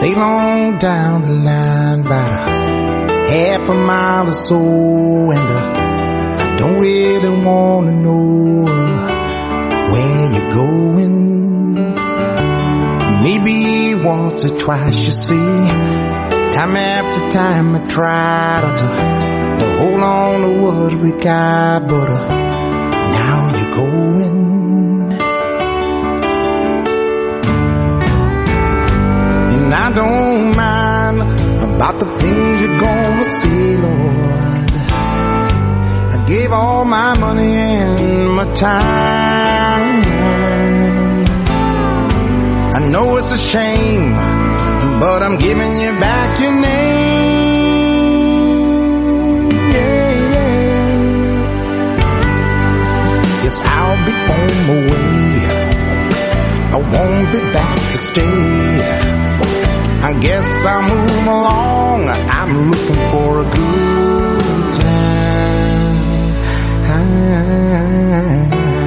sail on down the line about half a mile or so, and I don't really want to know where you're going. Maybe once or twice, you see, time after time I tried to hold on to what we got, but now you're going. And I don't mind about the things you're gonna see, Lord. I gave all my money and my time. I know it's a shame, but I'm giving you back your name. Yeah, yeah. Yes, I'll be on my way. I won't be back to stay. I guess I'll move along. I'm looking for a good time.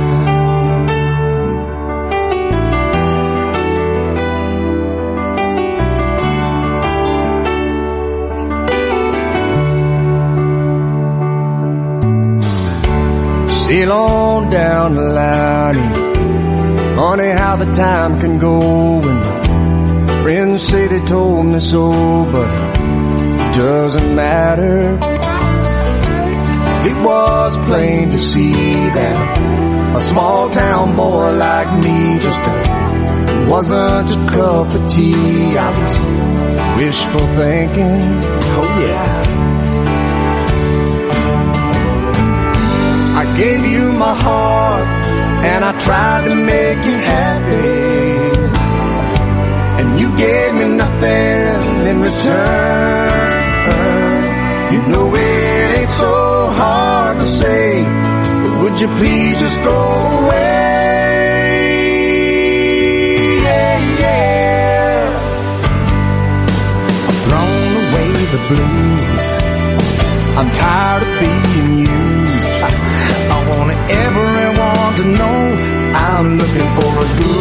Sail on down the line. Funny how the time can go, and friends say they told me so, but it doesn't matter. It was plain to see that a small town boy like me just wasn't a cup of tea. I was wishful thinking, oh yeah. I gave you my heart, and I tried to make you happy, and you gave me nothing in return. You know it ain't so hard to say, but would you please just go away? Yeah, yeah. I've thrown away the blues. I'm tired of being used. I want everyone to know I'm looking for a good